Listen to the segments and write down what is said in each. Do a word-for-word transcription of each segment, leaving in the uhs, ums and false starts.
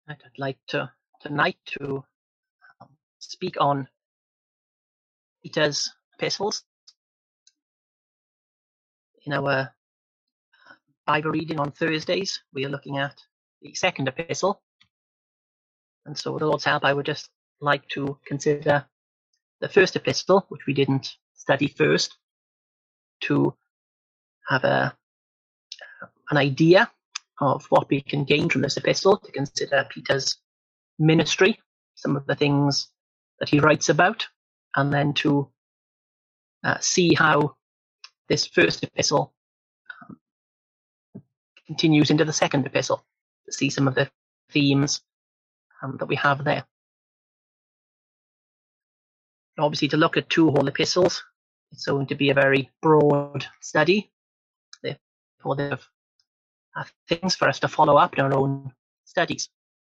I'd like to tonight to um, speak on Peter's epistles. In our Bible reading on Thursdays, we are looking at the second epistle. And so with the Lord's help, I would just like to consider the first epistle, which we didn't study first, to have a an idea of what we can gain from this epistle, to consider Peter's ministry, some of the things that he writes about, and then to uh, see how this first epistle um, continues into the second epistle, to see some of the themes um, that we have there. Obviously, to look at two whole epistles, it's going to be a very broad study. Therefore, there are things for us to follow up in our own studies.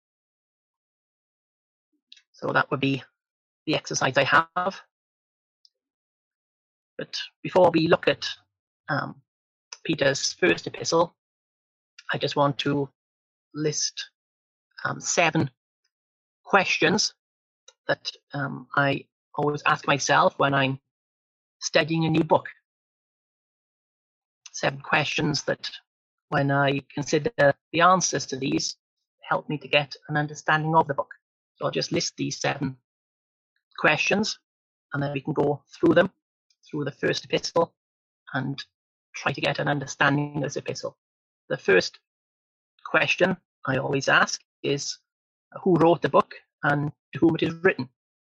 So that would be the exercise I have. But before we look at um, Peter's first epistle, I just want to list um, seven questions that um, I always ask myself when I'm studying a new book. Seven questions that, when I consider the answers to these, help me to get an understanding of the book. So I'll just list these seven questions, and then we can go through them, through the first epistle, and try to get an understanding of this epistle. The first question I always ask is, who wrote the book and to whom it is written?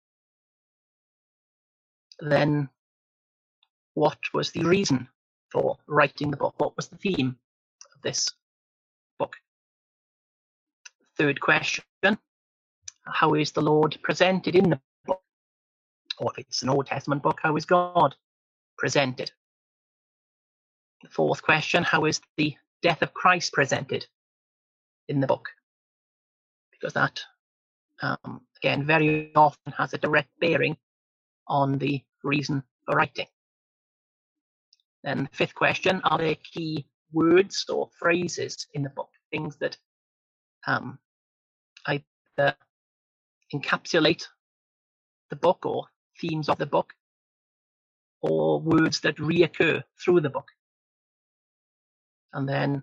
Then, what was the reason for writing the book? What was the theme of this book? Third question, how is the Lord presented in the book? Or if it's an Old Testament book, how is God presented? The fourth question, how is the death of Christ presented in the book? Because that, um, again, very often has a direct bearing on the reason for writing. Then the fifth question, are there key words or phrases in the book, things that um, either encapsulate the book or themes of the book, or words that reoccur through the book? And then,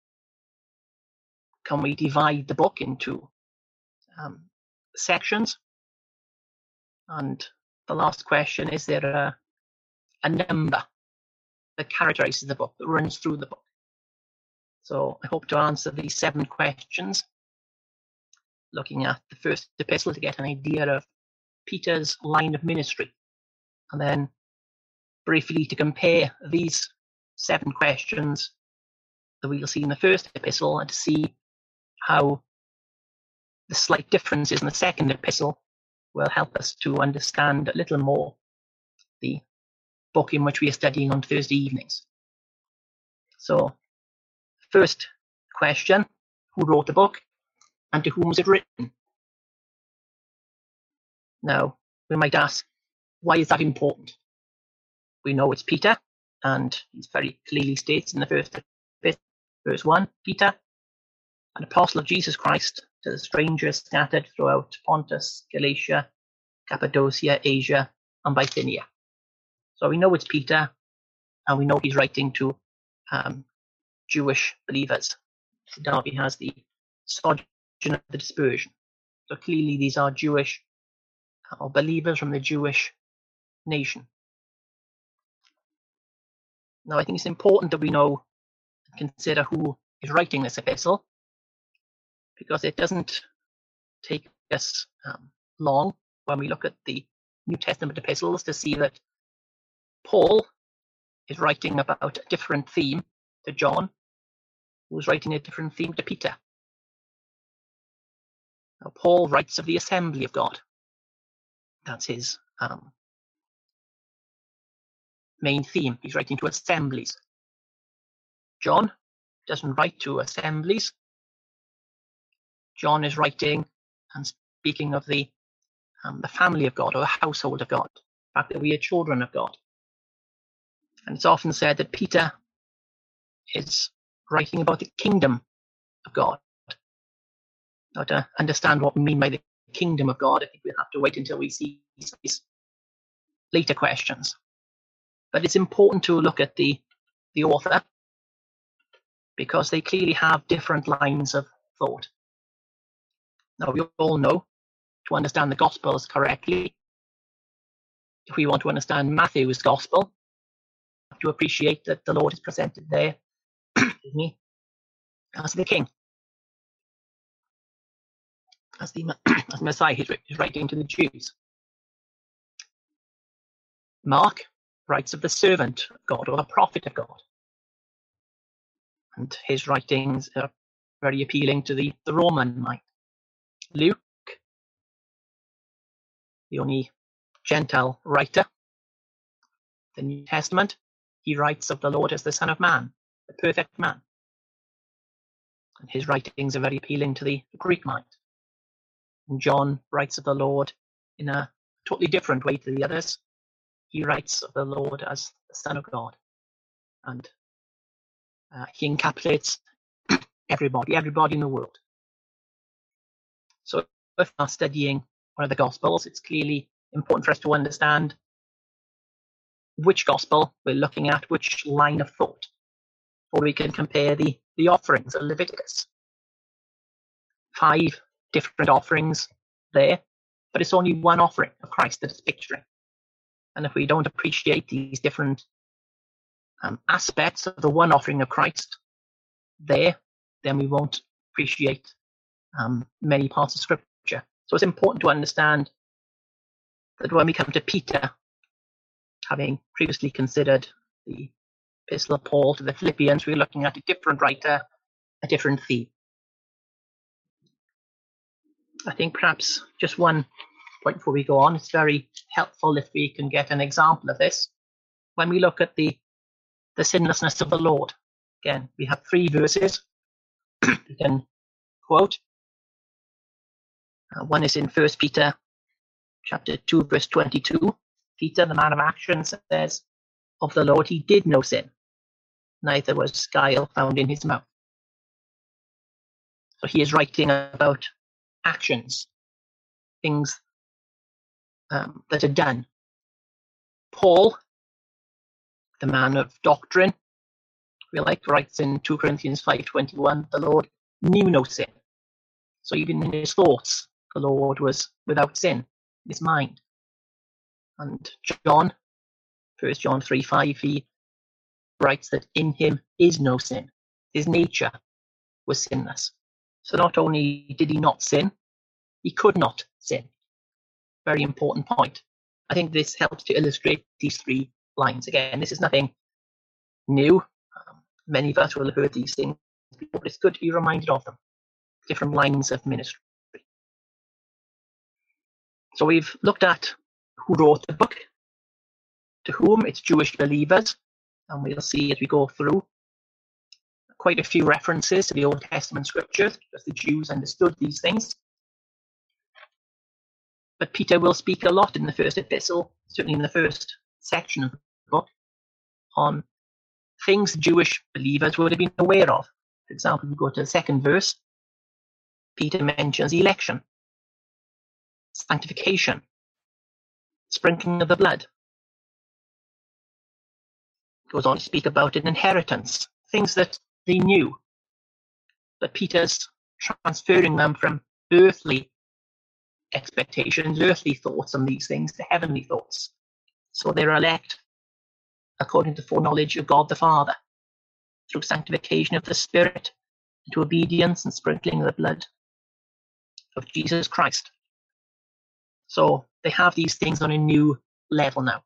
can we divide the book into um, sections? And the last question, is there a, a number that characterizes the book, that runs through the book? So I hope to answer these seven questions, looking at the first epistle to get an idea of Peter's line of ministry, and then briefly to compare these seven questions that we'll see in the first epistle, and to see how the slight differences in the second epistle will help us to understand a little more the book in which we are studying on Thursday evenings. So, first question, who wrote the book and to whom was it written? Now, we might ask, why is that important? We know it's Peter, and he very clearly states in the first verse one, Peter, an apostle of Jesus Christ, to the strangers scattered throughout Pontus, Galatia, Cappadocia, Asia, and Bithynia. So we know it's Peter, and we know he's writing to um, Jewish believers. Darby has the sojourn of the dispersion. So clearly these are Jewish or believers from the Jewish nation. Now I think it's important that we know and consider who is writing this epistle, because it doesn't take us um, long when we look at the New Testament epistles to see that Paul is writing about a different theme to John, who's writing a different theme to Peter. Now, Paul writes of the assembly of God. That's his um, main theme. He's writing to assemblies. John doesn't write to assemblies. John is writing and speaking of the um, the family of God, or the household of God, the fact that we are children of God. And it's often said that Peter is writing about the kingdom of God. Now, to understand what we mean by the kingdom of God, I think we'll have to wait until we see these later questions. But it's important to look at the, the author, because they clearly have different lines of thought. Now, we all know, to understand the Gospels correctly, if we want to understand Matthew's Gospel, we have to appreciate that the Lord is presented there excuse me, as the King, as the, as Messiah. He's writing to the Jews. Mark writes of the servant of God, or the prophet of God. And his writings are very appealing to the, the Roman mind. Luke, the only Gentile writer, the New Testament, he writes of the Lord as the Son of Man, the perfect man. And his writings are very appealing to the Greek mind. And John writes of the Lord in a totally different way to the others. He writes of the Lord as the Son of God. And uh, he encapsulates everybody, everybody in the world. So if we're studying one of the Gospels, it's clearly important for us to understand which Gospel we're looking at, which line of thought, or we can compare the, the offerings of Leviticus. Five different offerings there, but it's only one offering of Christ that it's picturing. And if we don't appreciate these different um, aspects of the one offering of Christ there, then we won't appreciate um, many parts of Scripture. So it's important to understand that when we come to Peter, having previously considered the Epistle of Paul to the Philippians, we're looking at a different writer, a different theme. I think perhaps just one point before we go on, it's very helpful if we can get an example of this. When we look at the, the sinlessness of the Lord, again, we have three verses we can quote. Uh, one is in First Peter chapter two, verse twenty-two. Peter, the man of action, says, of the Lord he did no sin, neither was guile found in his mouth. So he is writing about actions, things um, that are done. Paul, the man of doctrine, we like, writes in Second Corinthians five twenty-one, the Lord knew no sin. So even in his thoughts, the Lord was without sin in his mind. And John, First John three five, he writes that in him is no sin. His nature was sinless. So not only did he not sin, he could not sin. Very important point. I think this helps to illustrate these three lines. Again, this is nothing new. Um, many of us will have heard these things before, but it's good to be reminded of them. Different lines of ministry. So we've looked at who wrote the book, to whom, it's Jewish believers, and we'll see as we go through quite a few references to the Old Testament scriptures, because the Jews understood these things. But Peter will speak a lot in the first epistle, certainly in the first section of the book, on things Jewish believers would have been aware of. For example, if we go to the second verse, Peter mentions election, sanctification, sprinkling of the blood. Goes on to speak about an inheritance, things that they knew. But Peter's transferring them from earthly expectations, earthly thoughts on these things to heavenly thoughts. So they're elect according to foreknowledge of God the Father, through sanctification of the Spirit, into obedience and sprinkling of the blood of Jesus Christ. So they have these things on a new level now.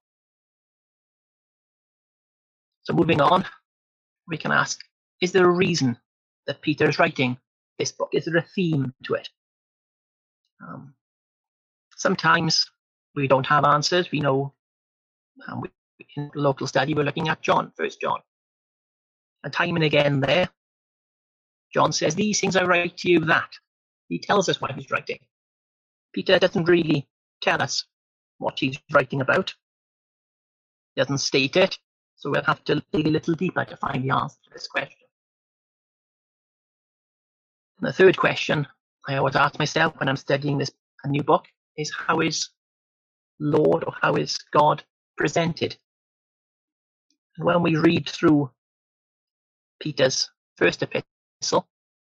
So moving on, we can ask, is there a reason that Peter is writing this book? Is there a theme to it? Um, sometimes we don't have answers. We know um, we, in local study we're looking at John, First John. And time and again there, John says, these things I write to you that. He tells us what he's writing. Peter doesn't really tell us what he's writing about. He doesn't state it. So we'll have to dig a little deeper to find the answer to this question. And the third question I always ask myself when I'm studying this a new book is how is Lord or how is God presented? And when we read through Peter's first epistle,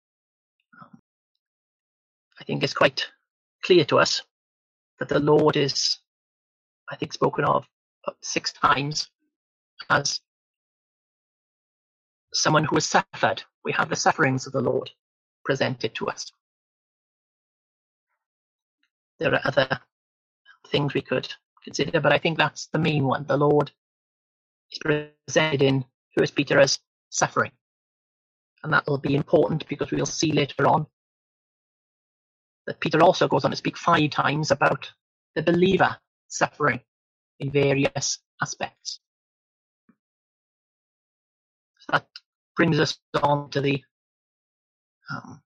I think it's quite clear to us that the Lord is, I think, spoken of six times as someone who has suffered. We have the sufferings of the Lord presented to us. There are other things we could consider, but I think that's the main one. The Lord is presented in First Peter as suffering. And that will be important because we'll see later on that Peter also goes on to speak five times about the believer suffering in various aspects. So that brings us on to the um,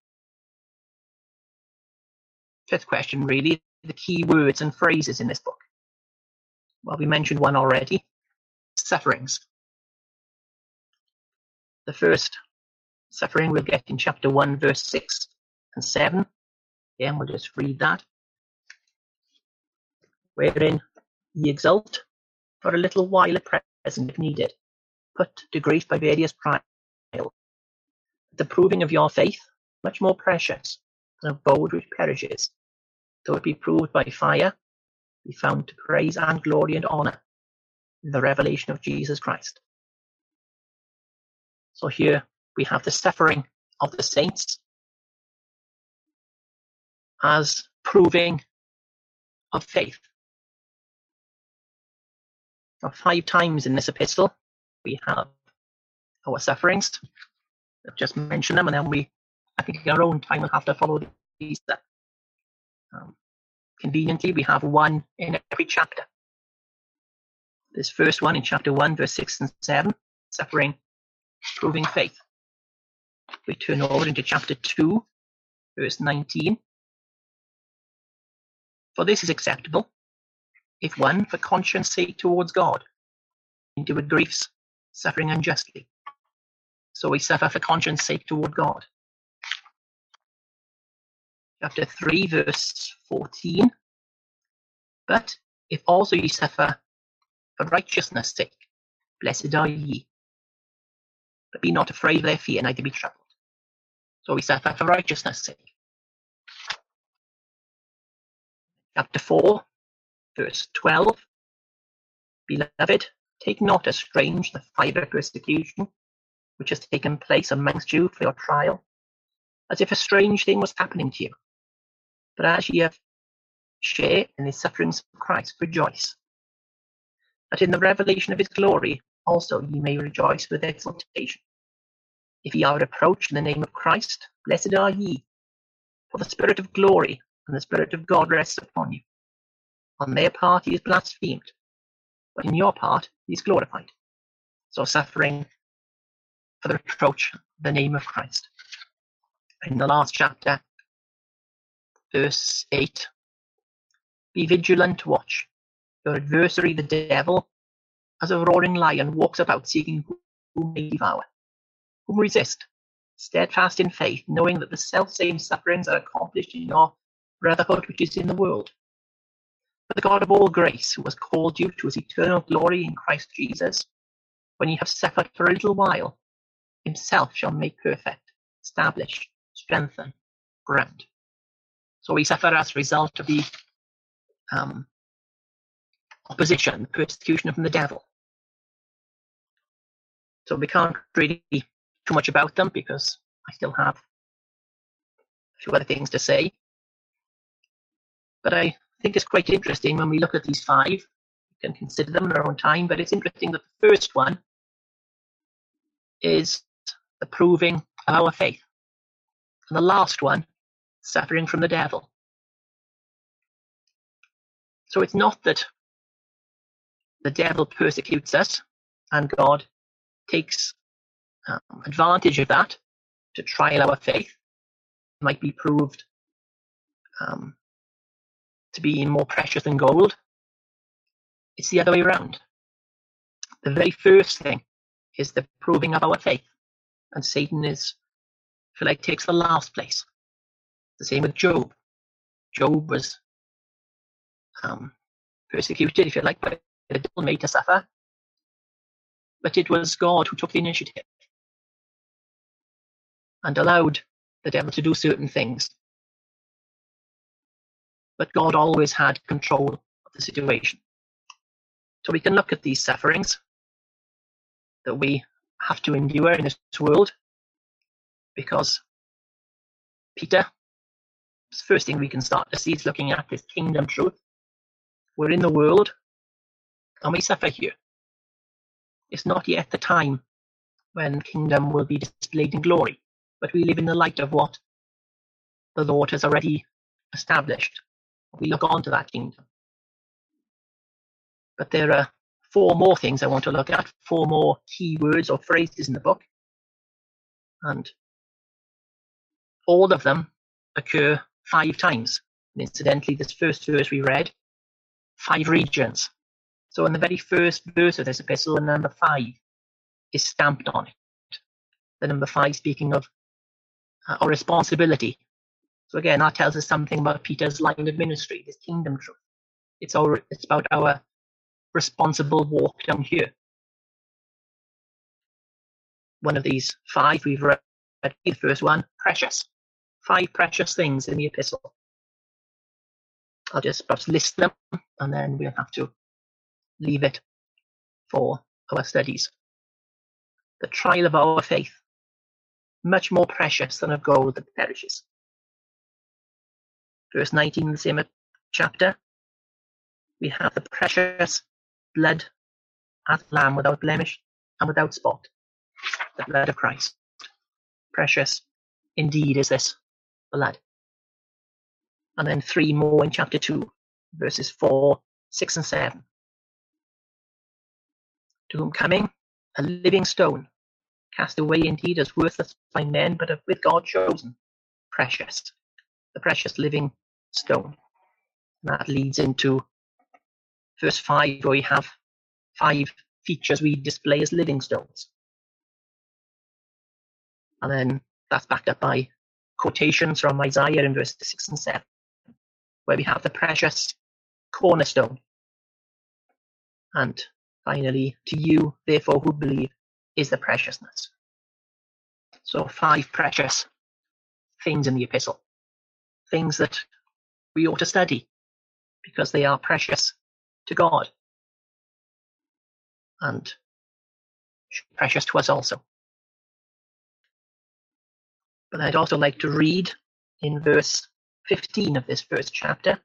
fifth question, really, the key words and phrases in this book. Well, we mentioned one already, sufferings. The first suffering we'll get in chapter one, verse six and seven. Again, we'll just read that. Wherein ye exult for a little while at present if needed, put to grief by various trials. The proving of your faith, much more precious than of gold which perishes, though it be proved by fire, be found to praise and glory and honour in the revelation of Jesus Christ. So here we have the suffering of the saints as proving of faith. Now, five times in this epistle we have our sufferings. I've just mentioned them, and then we, I think in our own time, we'll have to follow these up. Um, conveniently, we have one in every chapter. This first one in chapter one, verse six and seven, suffering, proving faith. We turn over into chapter two, verse nineteen. For this is acceptable, if one, for conscience sake towards God, endured griefs, suffering unjustly. So we suffer for conscience sake toward God. Chapter three, verse fourteen. But if also ye suffer for righteousness' sake, blessed are ye. But be not afraid of their fear, neither be troubled. So we suffer for righteousness' sake. Chapter four, verse twelve. Beloved, take not as strange the fiery persecution which has taken place amongst you for your trial, as if a strange thing was happening to you. But as ye have share in the sufferings of Christ, rejoice, that in the revelation of his glory also ye may rejoice with exultation. If ye are reproached in the name of Christ, blessed are ye, for the Spirit of glory and the Spirit of God rests upon you. On their part he is blasphemed, but in your part he is glorified. So suffering for the reproach of the name of Christ. In the last chapter, verse eight, be vigilant, watch. Your adversary, the devil, as a roaring lion, walks about seeking whom may devour. Whom resist, steadfast in faith, knowing that the selfsame sufferings are accomplished in your brotherhood which is in the world. But the God of all grace, who has called you to his eternal glory in Christ Jesus, when ye have suffered for a little while, himself shall make perfect, establish, strengthen, ground. So we suffer as a result of the um, opposition, the persecution from the devil. So we can't really do too much about them because I still have a few other things to say. But I think it's quite interesting when we look at these five. We can consider them in our own time, but it's interesting that the first one is the proving of our faith. And the last one, suffering from the devil. So it's not that the devil persecutes us and God takes um, advantage of that to trial our faith. It might be proved um, to be more precious than gold. It's the other way around. The very first thing is the proving of our faith. And Satan is, I feel like, takes the last place. The same with Job. Job was um, persecuted, if you like, by the devil, made to suffer. But it was God who took the initiative and allowed the devil to do certain things. But God always had control of the situation. So we can look at these sufferings that we have to endure in this world, because Peter, the first thing we can start to see is looking at this kingdom truth. We're in the world and we suffer here. It's not yet the time when kingdom will be displayed in glory, but we live in the light of what the Lord has already established. We look on to that kingdom. But there are four more things I want to look at, four more key words or phrases in the book. And all of them occur five times. And incidentally, this first verse we read, five regions. So in the very first verse of this epistle, the number five is stamped on it. The number five speaking of uh, our responsibility. So again, that tells us something about Peter's line of ministry, this kingdom truth. It's our, it's about our responsible walk down here. One of these five we've read, the first one, precious. Five precious things in the epistle. I'll just perhaps list them and then we'll have to leave it for our studies. The trial of our faith, much more precious than of gold that perishes. Verse nineteen in the same chapter, we have the precious blood of the Lamb without blemish and without spot, the blood of Christ. Precious indeed is this blood. And then three more in chapter two, verses four, six, and seven. To whom coming, a living stone, cast away indeed as worthless by men, but with God chosen, precious, the precious living stone. And that leads into verse five, where we have five features we display as living stones. And then that's backed up by quotations from Isaiah in verses six and seven, where we have the precious cornerstone. And finally, to you, therefore, who believe, is the preciousness. So five precious things in the epistle, things that we ought to study because they are precious to God and precious to us also. But I'd also like to read in verse fifteen of this first chapter.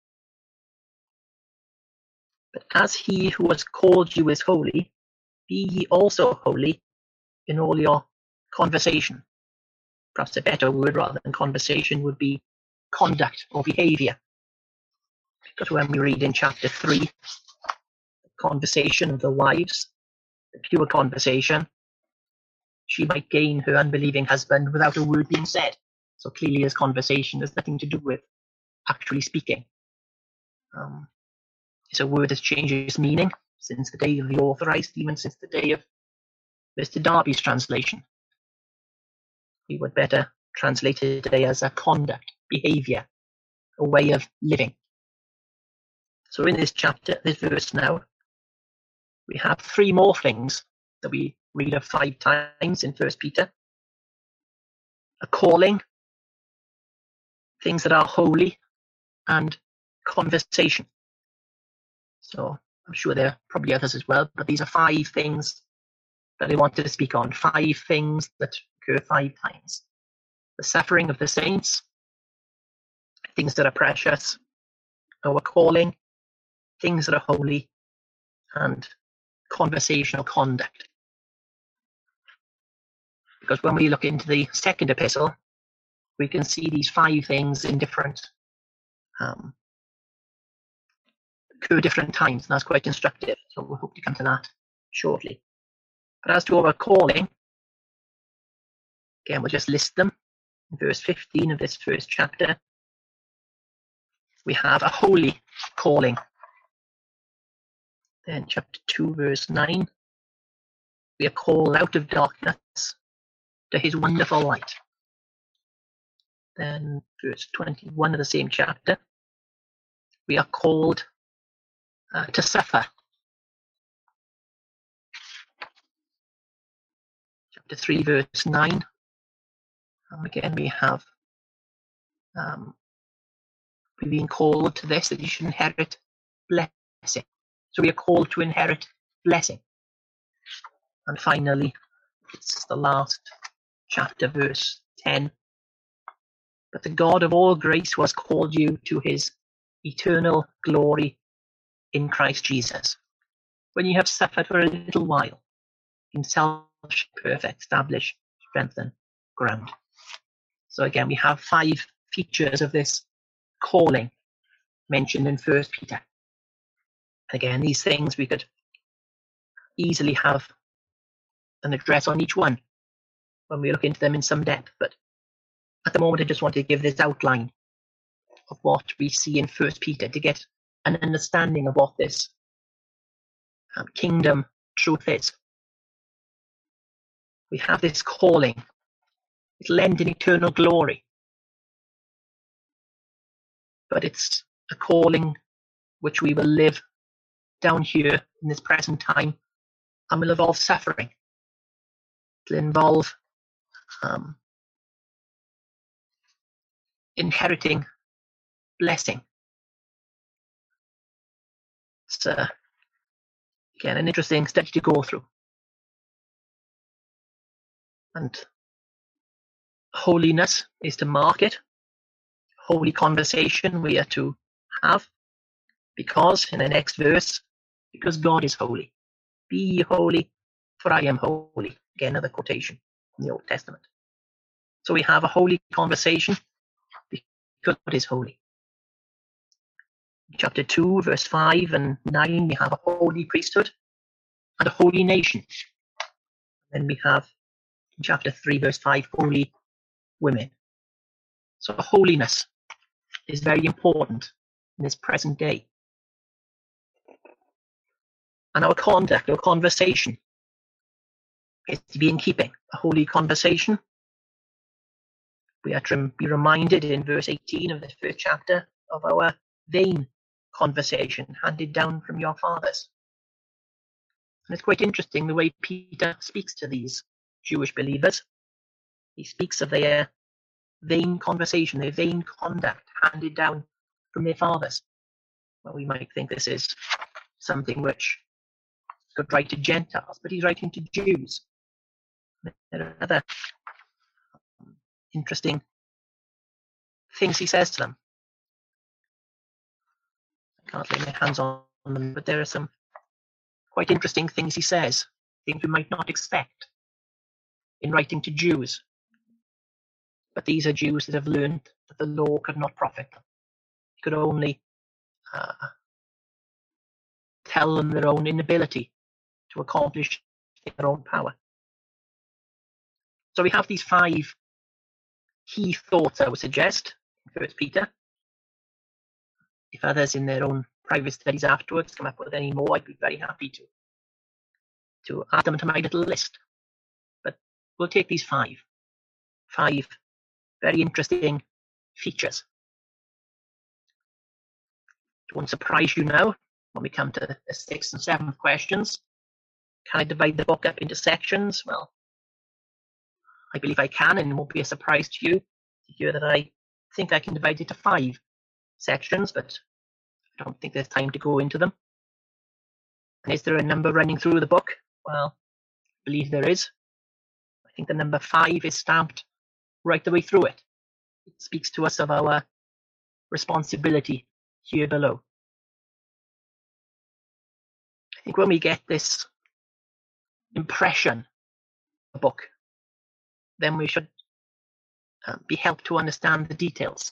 But as he who has called you is holy, be ye also holy in all your conversation. Perhaps a better word rather than conversation would be conduct or behavior. Because when we read in chapter three, the conversation of the wives, the pure conversation, she might gain her unbelieving husband without a word being said. So clearly his conversation has nothing to do with actually speaking. Um, it's a word that's changed its meaning since the day of the Authorized, even since the day of Mister Darby's translation. We would better translate it today as a conduct, behavior, a way of living. So in this chapter, this verse now, we have three more things that we read of five times in First Peter. A calling, things that are holy, and conversation. So I'm sure there are probably others as well, but these are five things that I wanted to speak on. Five things that occur five times. The suffering of the saints, things that are precious, our calling, things that are holy, and conversational conduct. Because when we look into the second epistle, we can see these five things in different, um, occur different times, and that's quite instructive. So we'll hope to come to that shortly. But as to our calling, again, we'll just list them. In verse fifteen of this first chapter, we have a holy calling. Then chapter two, verse nine, we are called out of darkness to his wonderful light. Then verse twenty-one of the same chapter, we are called uh, to suffer. Chapter three, verse nine. And again, we have um, we've been called to this, that you should inherit blessing. So we are called to inherit blessing. And finally, it's the last chapter, verse ten. But the God of all grace who has called you to his eternal glory in Christ Jesus, when you have suffered for a little while, himself shall perfect, establish, strengthen, ground. So again, we have five features of this calling mentioned in First Peter. Again, these things we could easily have an address on each one when we look into them in some depth, but at the moment I just wanted to give this outline of what we see in First Peter to get an understanding of what this um, kingdom truth is. We have this calling. It's lent in eternal glory. But it's a calling which we will live down here in this present time and will involve suffering. It'll involve um, inheriting blessing. It's, uh, again, an interesting study to go through. And holiness is to mark it. Holy conversation we are to have, because in the next verse, because God is holy. Be ye holy, for I am holy. Again, another quotation from the Old Testament. So we have a holy conversation because God is holy. Chapter two, verse five and nine, we have a holy priesthood and a holy nation. Then we have in chapter three, verse five, holy women. So holiness is very important in this present day. And our conduct, our conversation, is to be in keeping. A holy conversation. We are to be reminded in verse eighteen of the first chapter of our vain conversation handed down from your fathers. And it's quite interesting the way Peter speaks to these Jewish believers. He speaks of their vain conversation, their vain conduct handed down from their fathers. Well, we might think this is something which could write to Gentiles, but he's writing to Jews. There are other interesting things he says to them. I can't lay my hands on them, but there are some quite interesting things he says, things we might not expect in writing to Jews. But these are Jews that have learned that the law could not profit them. It could only uh, tell them their own inability to accomplish their own power. So we have these five key thoughts, I would suggest, in First Peter. If others in their own private studies afterwards come up with any more, I'd be very happy to, to add them to my little list. But we'll take these five. Five very interesting features. It won't surprise you now when we come to the sixth and seventh questions. Can I divide the book up into sections? Well, I believe I can, and it won't be a surprise to you to hear that I think I can divide it to five sections, but I don't think there's time to go into them. And is there a number running through the book? Well, I believe there is. I think the number five is stamped right the way through it. It speaks to us of our responsibility here below. I think when we get this impression of the book, then we should uh, be helped to understand the details.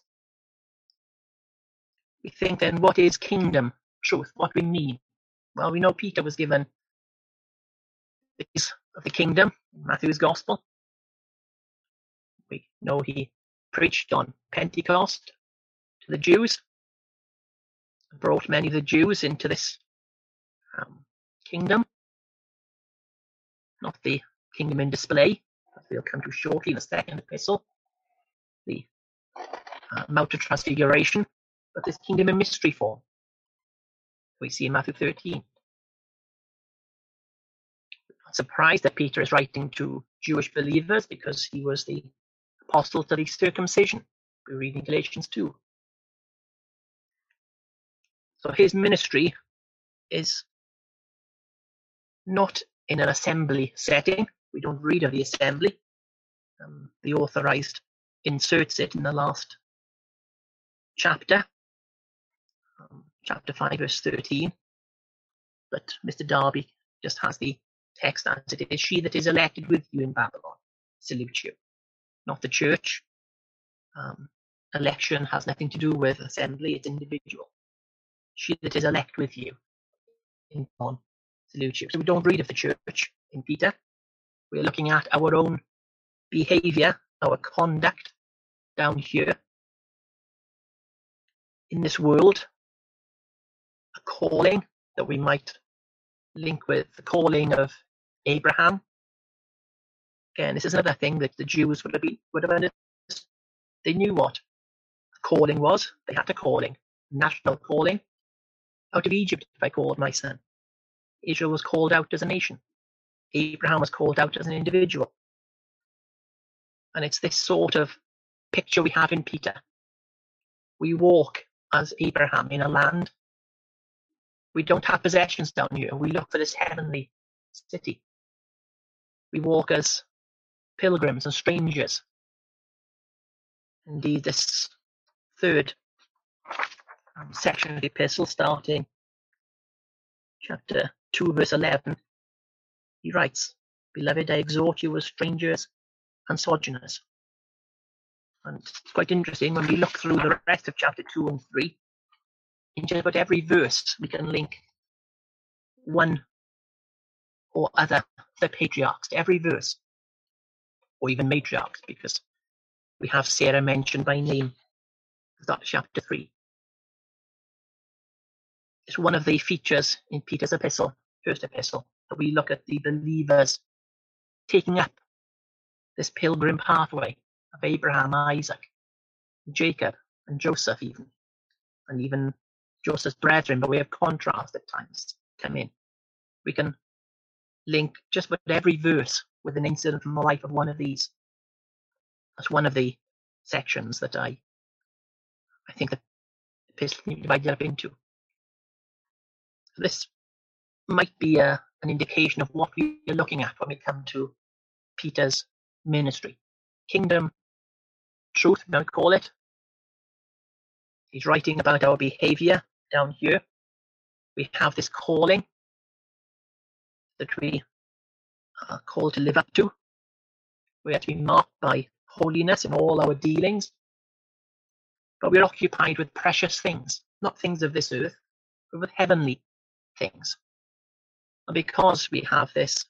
We think then, what is kingdom truth? What we mean? Well, we know Peter was given the keys of the kingdom in Matthew's Gospel. We know he preached on Pentecost to the Jews, and brought many of the Jews into this um, kingdom. Not the kingdom in display, as we'll come to shortly in the second epistle. The uh, Mount of Transfiguration, but this kingdom in mystery form we see in Matthew thirteen. Not surprised that Peter is writing to Jewish believers because he was the apostle to the circumcision. We read in Galatians two. So his ministry is not in an assembly setting. We don't read of the assembly. Um, the authorized inserts it in the last chapter, um, chapter five, verse thirteen. But Mister Darby just has the text as it is. She that is elected with you in Babylon salutes you, not the church. Um, election has nothing to do with assembly, it's individual. She that is elect with you in Babylon salutes you. So we don't read of the church in Peter. We're looking at our own behavior, our conduct down here in this world, a calling that we might link with the calling of Abraham. Again, this is another thing that the Jews would have been, would have understood. They knew what a calling was. They had a calling, national calling. Out of Egypt have I called my son. Israel was called out as a nation. Abraham was called out as an individual. And it's this sort of picture we have in Peter. We walk as Abraham in a land. We don't have possessions down here. We look for this heavenly city. We walk as pilgrims and strangers. Indeed, this third um, section of the epistle, starting chapter two, verse eleven, he writes, Beloved, I exhort you as strangers and sojourners. And it's quite interesting when we look through the rest of chapter two and three, in just about every verse we can link one or other the patriarchs to every verse, or even matriarchs, because we have Sarah mentioned by name at the start of chapter three. It's one of the features in Peter's epistle, first epistle, that we look at the believers taking up this pilgrim pathway of Abraham, Isaac, Jacob, and Joseph even, and even Joseph's brethren, by way of contrast at times, come in. We can link just about every verse with an incident from the life of one of these. That's one of the sections that I, I think the epistle can be divided up into. So this might be a, an indication of what we are looking at when we come to Peter's ministry. Kingdom truth, we might call it. He's writing about our behavior down here. We have this calling that we are called to live up to. We are to be marked by holiness in all our dealings. But we're occupied with precious things, not things of this earth, but with heavenly things. And because we have this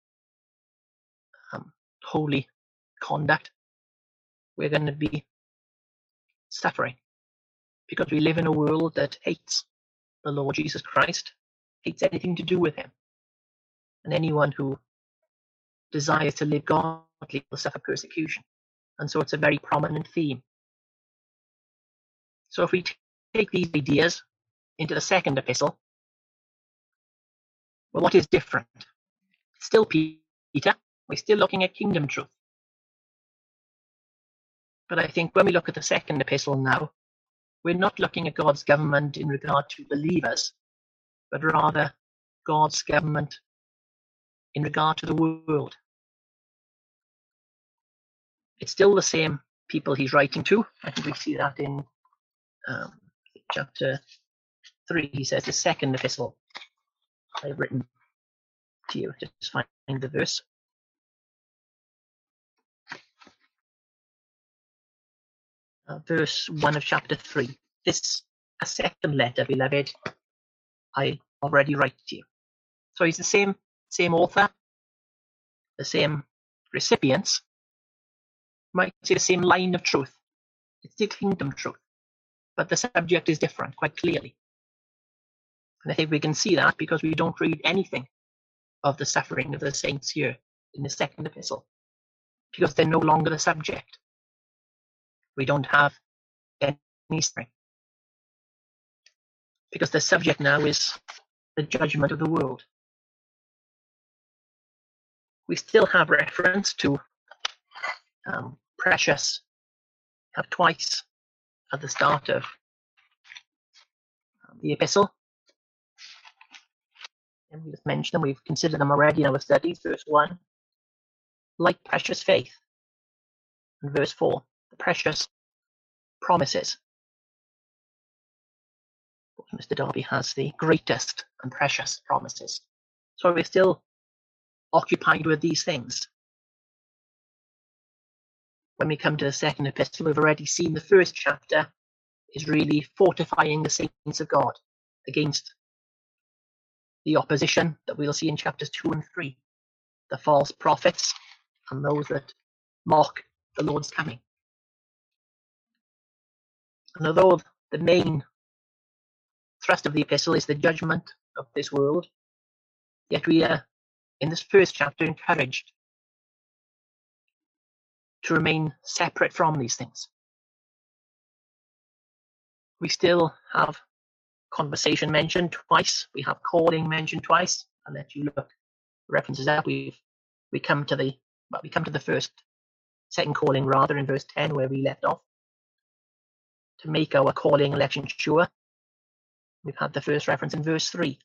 um, holy conduct, we're going to be suffering, because we live in a world that hates the Lord Jesus Christ, hates anything to do with him. And anyone who desires to live godly will suffer persecution. And so it's a very prominent theme. So if we take these ideas into the second epistle, well, what is different? Still Peter, we're still looking at kingdom truth. But I think when we look at the second epistle now, we're not looking at God's government in regard to believers, but rather God's government in regard to the world. It's still the same people he's writing to. I think we see that in um, chapter three. He says, the second epistle I've written to you. Just find the verse. Uh, verse one of chapter three. This a second letter, beloved, I already write to you. So he's the same same author, the same recipients, might say the same line of truth. It's the kingdom truth, but the subject is different quite clearly. And I think we can see that because we don't read anything of the suffering of the saints here in the second epistle, because they're no longer the subject. We don't have any suffering. Because the subject now is the judgment of the world. We still have reference to um, precious, have twice at the start of um, the epistle. And we just mentioned them, we've considered them already in our studies. Verse one, like precious faith. And verse four, the precious promises. Mister Darby has the greatest and precious promises. So we're still occupied with these things. When we come to the second epistle, we've already seen the first chapter is really fortifying the saints of God against the opposition that we'll see in chapters two and three, the false prophets and those that mock the Lord's coming. And although the main thrust of the epistle is the judgment of this world, yet we are in this first chapter encouraged to remain separate from these things. We still have conversation mentioned twice. We have calling mentioned twice. I'll let you look references up. We've we come to the well, we come to the first second calling rather in verse ten where we left off. To make our calling election sure. We've had the first reference in verse three.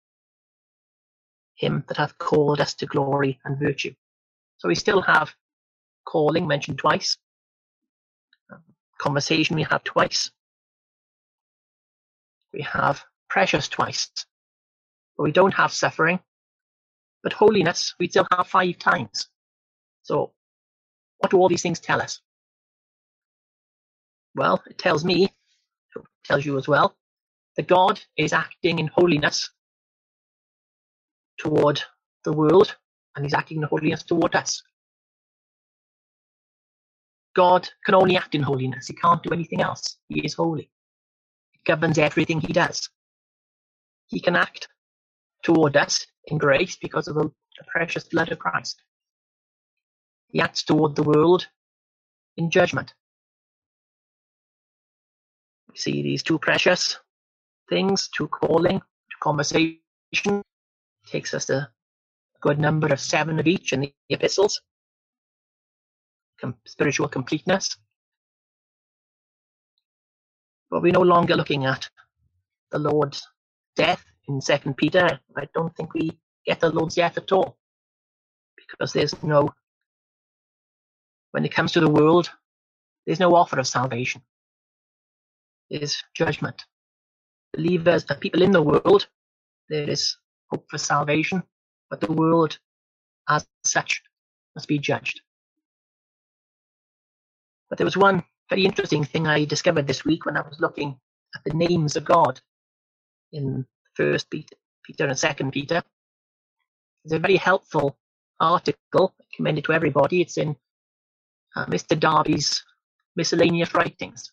Him that hath called us to glory and virtue. So we still have calling mentioned twice. Um, conversation we have twice. We have precious twice. But we don't have suffering. But holiness we still have five times. So what do all these things tell us? Well, it tells me, it tells you as well, that God is acting in holiness toward the world, and he's acting in holiness toward us. God can only act in holiness. He can't do anything else. He is holy. It governs everything he does. He can act toward us in grace because of the precious blood of Christ. He acts toward the world in judgment. We see these two precious things, two calling, two conversation. Takes us to a good number of seven of each in the epistles. Com- spiritual completeness. But we're no longer looking at the Lord's death in Second Peter. I don't think we get the Lord's death at all. Because there's no, when it comes to the world, there's no offer of salvation. There's judgment. Believers, the people in the world, there is hope for salvation, but the world as such must be judged. But there was one very interesting thing I discovered this week when I was looking at the names of God in First Peter, Peter and Second Peter. It's a very helpful article commended to everybody. It's in uh, Mister Darby's miscellaneous writings.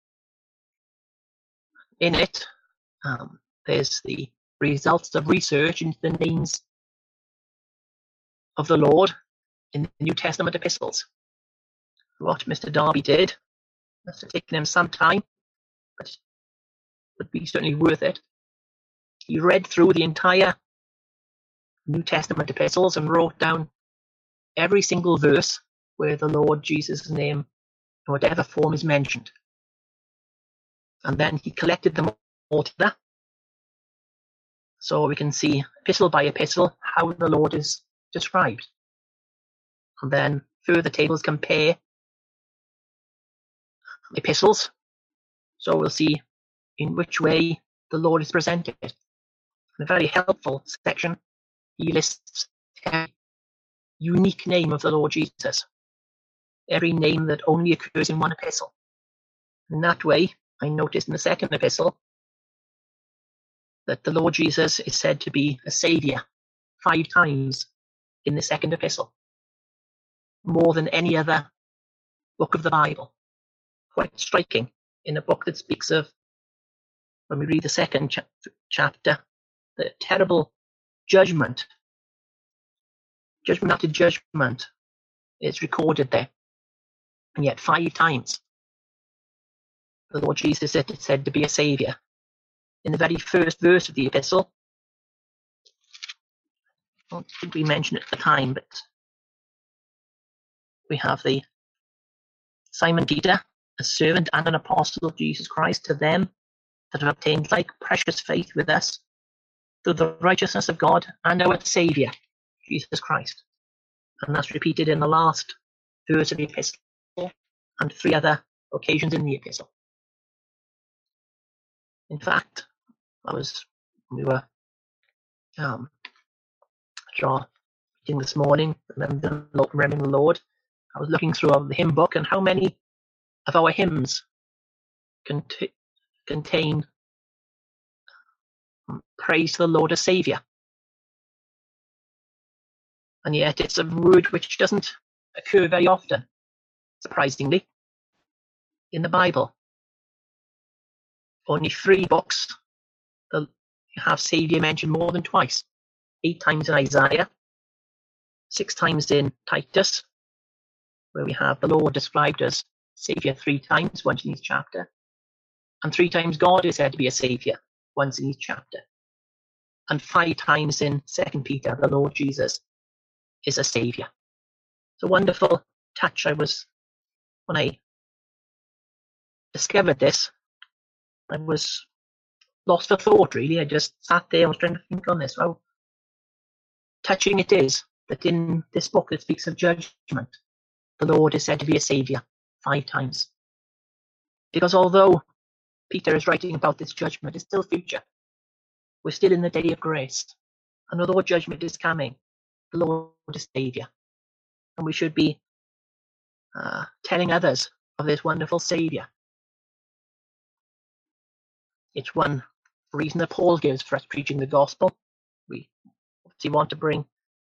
In it, um, there's the results of research into the names of the Lord in the New Testament epistles. What Mister Darby did must have taken him some time, but it would be certainly worth it. He read through the entire New Testament epistles and wrote down every single verse where the Lord Jesus' name in whatever form is mentioned. And then he collected them all together. So we can see epistle by epistle how the Lord is described. And then further tables compare epistles. So we'll see in which way the Lord is presented. In a very helpful section, he lists every unique name of the Lord Jesus. Every name that only occurs in one epistle. In that way, I noticed in the second epistle that the Lord Jesus is said to be a saviour five times in the second epistle. More than any other book of the Bible. Quite striking in a book that speaks of, when we read the second ch- chapter, the terrible judgment. Judgment after judgment is recorded there. And yet five times the Lord Jesus is said to be a saviour. In the very first verse of the epistle, I don't think we mentioned it at the time, but we have the Simon Peter, a servant and an apostle of Jesus Christ, to them that have obtained like precious faith with us through the righteousness of God and our Saviour, Jesus Christ. And that's repeated in the last verse of the epistle and three other occasions in the epistle. In fact, I was, we were um, meeting this morning, remembering the Lord. I was looking through the hymn book and how many of our hymns cont- contain praise to the Lord as Saviour. And yet it's a word which doesn't occur very often, surprisingly, in the Bible. Only three books that have Saviour mentioned more than twice. Eight times in Isaiah, six times in Titus, where we have the Lord described as Saviour three times, once in each chapter, and three times God is said to be a Saviour, once in each chapter, and five times in Second Peter, the Lord Jesus is a Saviour. It's a wonderful touch. I was, when I discovered this, I was lost for thought, really. I just sat there and was trying to think on this. How touching it is that in this book that speaks of judgment, the Lord is said to be a Saviour five times. Because although Peter is writing about this judgment, it's still future. We're still in the day of grace. And although judgment is coming, the Lord is Saviour. And we should be uh, telling others of this wonderful Saviour. It's one reason that Paul gives for us preaching the gospel. We obviously want to bring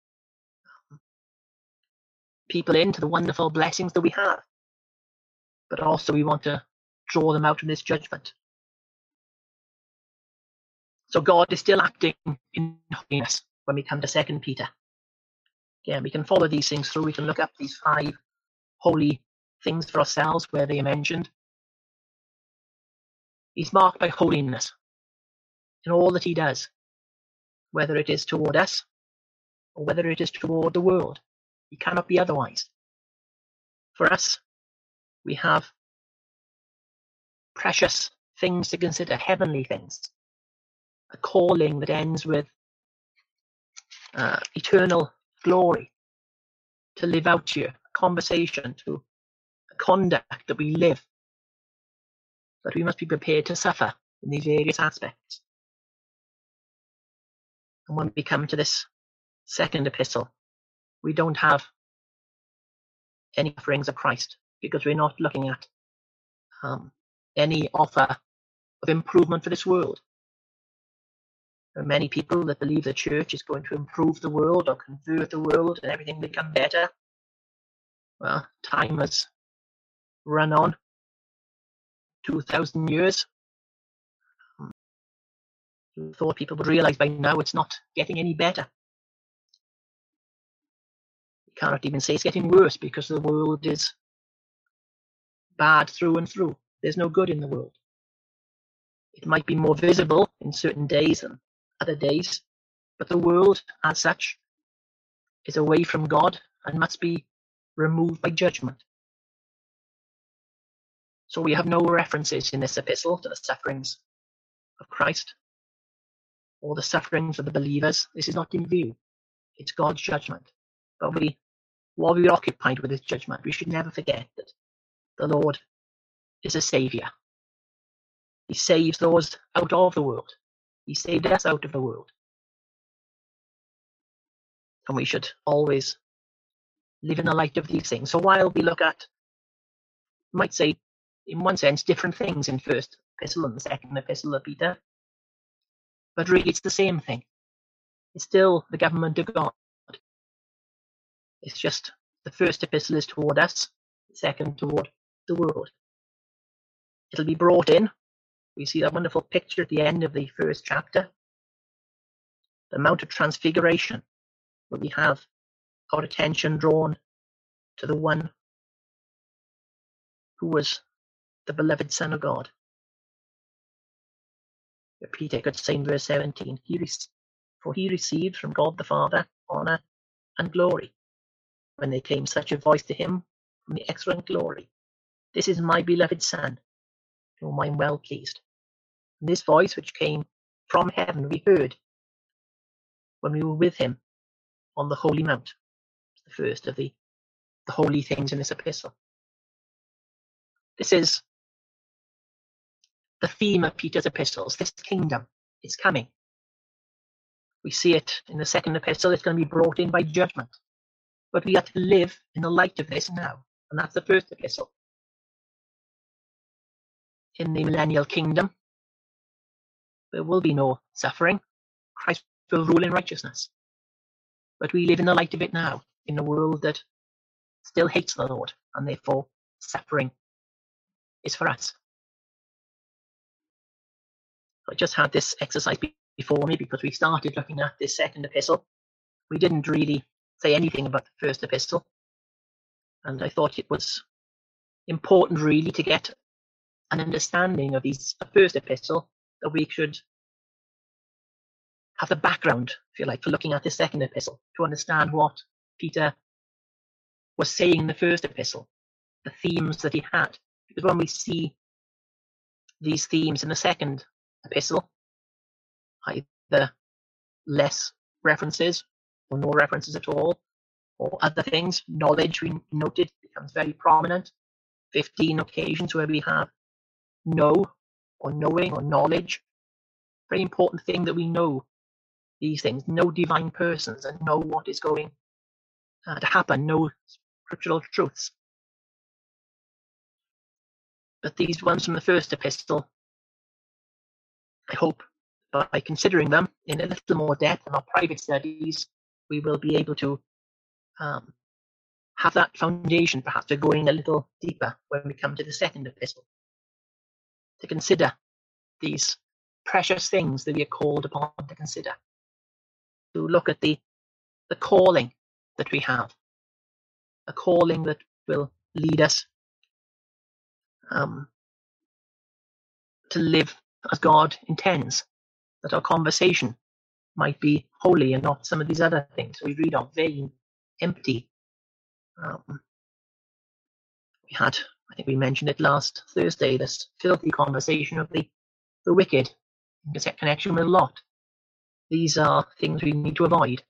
people into the wonderful blessings that we have, but also we want to draw them out of this judgment. So God is still acting in holiness when we come to Second Peter. Again, we can follow these things through. We can look up these five holy things for ourselves where they are mentioned. He's marked by holiness in all that he does, whether it is toward us or whether it is toward the world. He cannot be otherwise. For us, we have precious things to consider, heavenly things, a calling that ends with uh, eternal glory, to live out here, a conversation, to a conduct that we live, that we must be prepared to suffer in these various aspects. And when we come to this second epistle, we don't have any offerings of Christ, because we're not looking at um, any offer of improvement for this world. There are many people that believe the church is going to improve the world or convert the world and everything become better. Well, time has run on two thousand years. You thought people would realize by now it's not getting any better. You cannot even say it's getting worse, because the world is bad through and through. There's no good in the world. It might be more visible in certain days than other days, but the world as such is away from God and must be removed by judgment. So we have no references in this epistle to the sufferings of Christ or the sufferings of the believers. This is not in view. It's God's judgment. But we, while we are occupied with this judgment, we should never forget that the Lord is a Saviour. He saves those out of the world. He saved us out of the world. And we should always live in the light of these things. So while we look at, you might say, in one sense, different things in first epistle and the second epistle of Peter, but really it's the same thing. It's still the government of God. It's just the first epistle is toward us, the second toward the world. It'll be brought in. We see that wonderful picture at the end of the first chapter, the Mount of Transfiguration, where we have our attention drawn to the one who was the beloved Son of God. Where Peter could say in verse seventeen, he re- For he received from God the Father honour and glory, when there came such a voice to him from the excellent glory, This is my beloved Son, whom I am well pleased. And this voice which came from heaven we heard when we were with him on the Holy Mount. It's the first of the, the holy things in this epistle. This is the theme of Peter's epistles. This kingdom is coming. We see it in the second epistle. It's going to be brought in by judgment. But we have to live in the light of this now. And that's the first epistle. In the millennial kingdom, there will be no suffering. Christ will rule in righteousness. But we live in the light of it now, in a world that still hates the Lord, and therefore suffering is for us. I just had this exercise before me because we started looking at this second epistle. We didn't really say anything about the first epistle, and I thought it was important really to get an understanding of these the first epistle, that we should have the background, if you like, for looking at the second epistle, to understand what Peter was saying in the first epistle, the themes that he had. Because when we see these themes in the second epistle, either less references or no references at all, or other things, knowledge we noted becomes very prominent. fifteen occasions where we have know or knowing or knowledge. Very important thing that we know these things, know divine persons and know what is going uh, to happen, know scriptural truths. But these ones from the first epistle, I hope by considering them in a little more depth in our private studies, we will be able to um, have that foundation perhaps for going a little deeper when we come to the second epistle, to consider these precious things that we are called upon to consider, to look at the, the calling that we have, a calling that will lead us um, to live as God intends, that our conversation might be holy and not some of these other things we read of, vain, empty. Um, we had, I think we mentioned it last Thursday, this filthy conversation of the, the wicked in connection with Lot. These are things we need to avoid.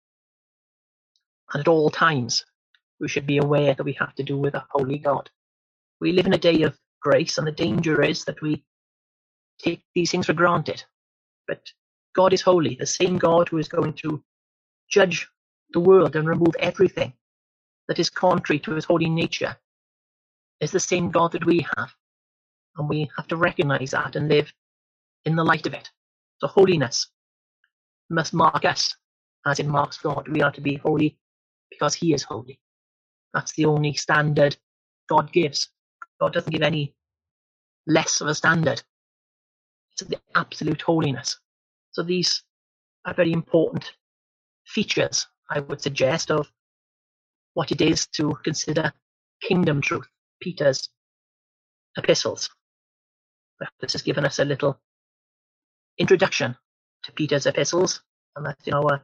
And at all times, we should be aware that we have to do with a holy God. We live in a day of grace, and the danger is that we take these things for granted. But God is holy, the same God who is going to judge the world and remove everything that is contrary to his holy nature is the same God that we have. And we have to recognize that and live in the light of it. So holiness must mark us as it marks God. We are to be holy because he is holy. That's the only standard God gives. God doesn't give any less of a standard. It's the absolute holiness. So these are very important features, I would suggest, of what it is to consider kingdom truth, Peter's epistles. This has given us a little introduction to Peter's epistles, and that in our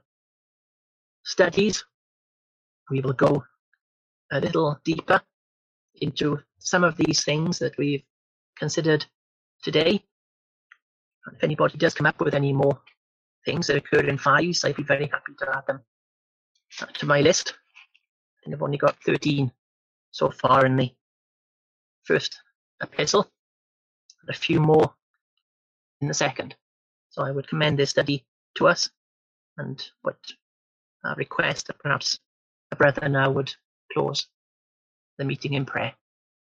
studies we will go a little deeper into some of these things that we've considered today. And if anybody does come up with any more things that occur in fives, I'd be very happy to add them to my list. I think I've only got thirteen so far in the first epistle, and a few more in the second. So I would commend this study to us, and would uh, request that perhaps a brother now would close the meeting in prayer.